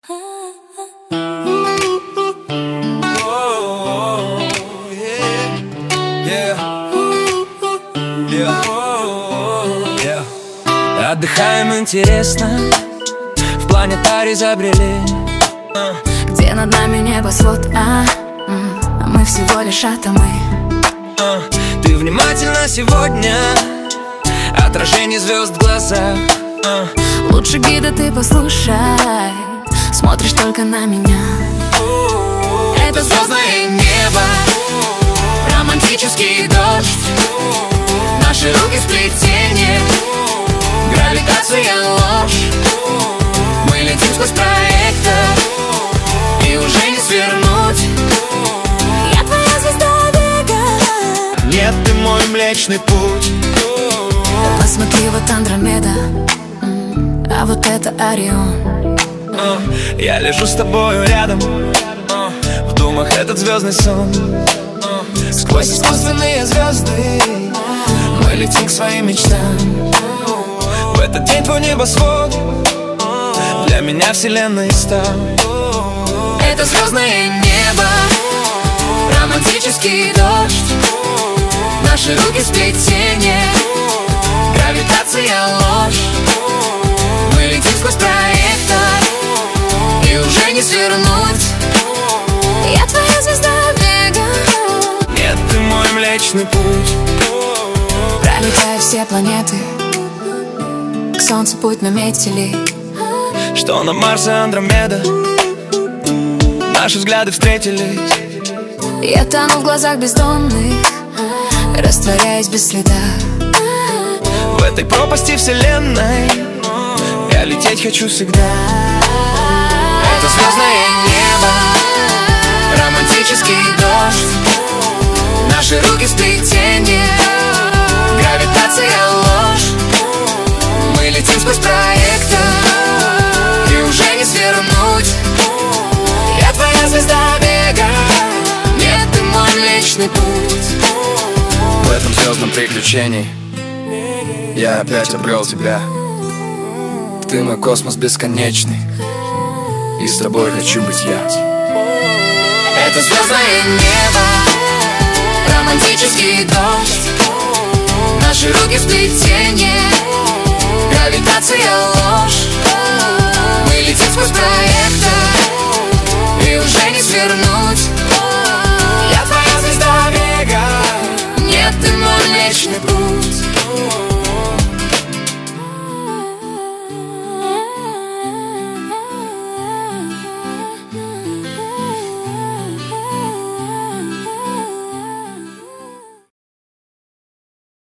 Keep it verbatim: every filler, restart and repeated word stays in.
Отдыхаем, интересно, в планетарий забрели, где над нами небосвод, а, а мы всего лишь атомы. Ты внимательно сегодня, отражение звезд в глазах. Лучше гида ты послушай, смотришь только на меня. Это звездное небо, романтический дождь, наши руки сплетение, гравитация ложь. Мы летим сквозь проектор, и уже не свернуть. Я твоя звезда бега. Нет, ты мой Млечный Путь. Посмотри, вот Андромеда, а вот это Орион. Я лежу с тобою рядом, в думах этот звездный сон. Сквозь искусственные звезды мы летим к своим мечтам. В этот день твой небосвод для меня вселенной стал. Это звездное небо, романтический дождь, наши руки сплетение, гравитация ложь. Мы летим сквозь проектор, и уже не свернуть. Я твоя звезда бега. Нет, ты мой Млечный Путь. Пролетая все планеты, к Солнцу путь наметили. Что на Марсе Андромеда, наши взгляды встретились. Я тону в глазах бездонных, растворяясь без следа. В этой пропасти вселенной я лететь хочу всегда. Это звездное небо, романтический дождь, наши руки сплетение, гравитация ложь. Мы летим сквозь проектор, и уже не свернуть. Я твоя звезда бега. Нет, ты мой Млечный Путь. В этом звездном приключении я опять обрел тебя. Ты мой космос бесконечный, и с тобой хочу быть я. Это звездное небо, романтический дождь, наши руки сплетение, гравитация ложь. Мы летим сквозь проекты,